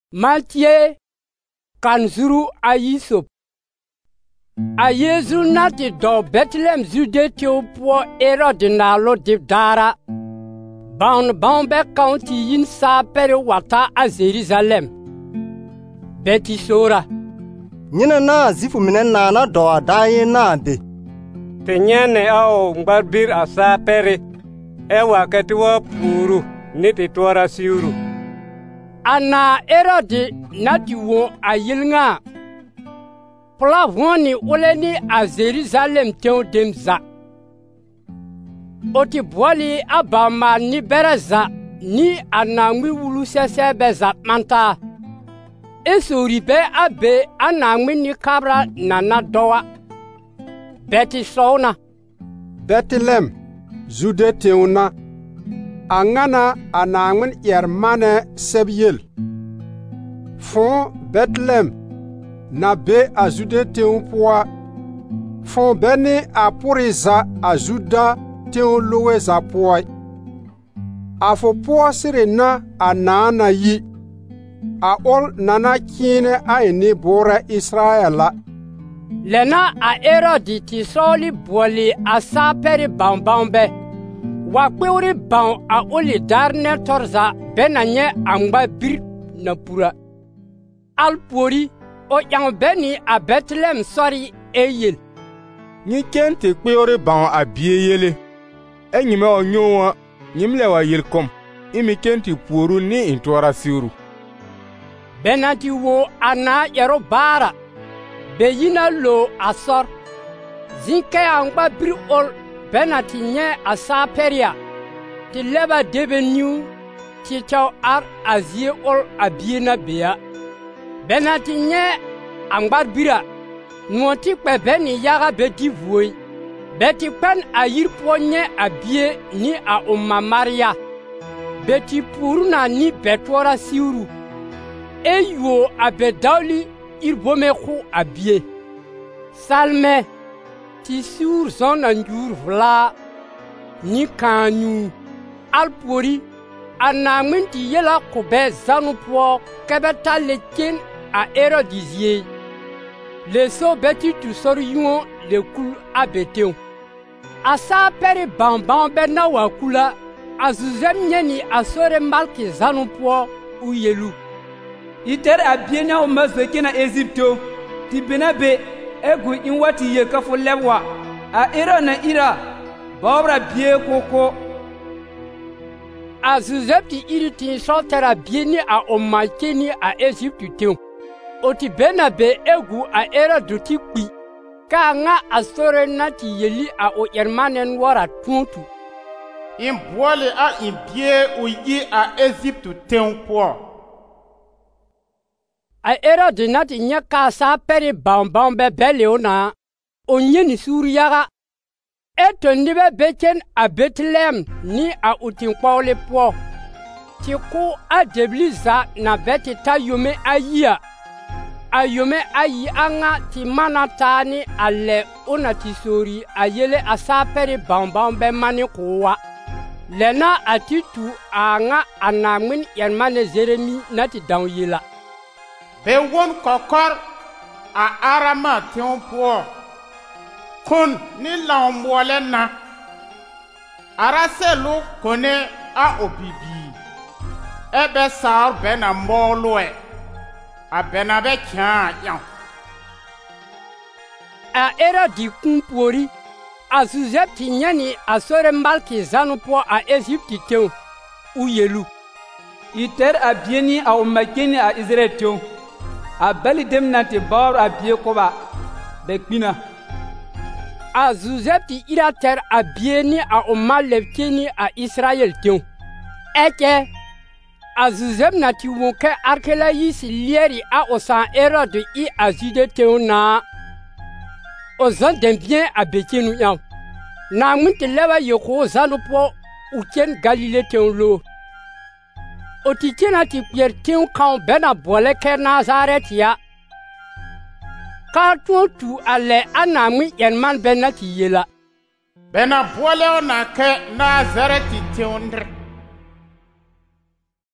Matthieu kanzuru ayisop. A Yesu nati do Bethlehem Jude teopo Herode nalo dibdara. Baun be county yin sa pere wata a Jerusalem. Beti sora. Nyina na zifu minen na do adaye na be. Tenyane au ngbarbir asa pere. Ewa katiwa puru niti twara siuru. Ana Herode nati wo ayilnga. Plavoni oleni a Jerusalem teu demza. Oti bwali abama ni bereza ni anangwi wulu sese beza manta. Esoribe abe anangwi ni kabra nana doa. Beti sona. Bethlehem, Jude teuna. Angana anangwin yermane sebyel. Fon Bethlehem na be a Jude teun poa. Fon beni a puriza a Juda teun lowe za poa. Afo poa sire na a naana yi. A ol nana kine a ini bora Israela. Lena a Herode ti soli bwali a saperi bambambe. Wakweuri ban a oli darne torza benanye angba bir na pura. Alpori o yang beni a Bethlehem sori eyel. Ni kente kweuri ban a bieyele. Enyime o nyowa nyimle wa yelkom. Imi kente puru ni intora siuru. Benati wo ana yero bara. Beyina lo asor. Zinke angba bir ol. Benati nye asaperia. Ti leba debe niu. Ti chau ar azie ol abiena bea. Benati nye angbar bira. Nwoti kwe beni yaga beti vuoi. Beti kwen ayir po nye abie ni a umamaria. Beti puruna ni betwara siuru. Eyo abedauli irbome ku abie. Salme. Ti sur zon anjur vla ni kanyu alpori anangmin ti yela kobe zanu po kebeta leken a Herodizie le so beti tu sor yuon le kul abeteu asa pere bamban be na wakula azuzem nyeni asore malki zanu po u yelu iter abienya o mazweki na Egypto ti benabe egu inwati ye kafo lebwa a ira na ira bobra bie koko azuzepti iriti sotera bieni a omakeni a Egypte teu oti benabe egu a era duti kpi ka nga asore nati yeli a o yermanen wara tuntu imbole a imbie uyi a Egypte teu po a Herode nati nye kasa peri bambambe beleona onye ni suriyaga eto nibe beken a Bethlehem ni a utinkwaole po ti ku a debliza na beti ta yome ayia a yome ayi anga ti manatani ale ona ti sori a yele a sa peri bambambe mani kuwa lena atitu anga anangmin yanmane Jeremi nati danyela be won kokor a arama tiompo kun ni lambole na araselu kone a obibi ebe sar bena mboloe a bena be kya yan a era di kumpori azuzepti nyani asore mbalki zanu po a Egypte teu u yelu iter abieni a umakeni a Israel teu a bali dem nati bawr a bie koba de kpina a zuzepti irater a bieni a umalevkeni a Israel teu eke a zuzep nati wonke arkela yisi lieri a osan Herode i a Jude teu na ozan dembien a bekenu yan na mwinti lewa yoko zanu po uken Galile teu lo oti kena ti pier teu kan bena bole ke Nazaret ya ka tu ale anami yenman bena ti yela bena bole ona ke Nazaret teundre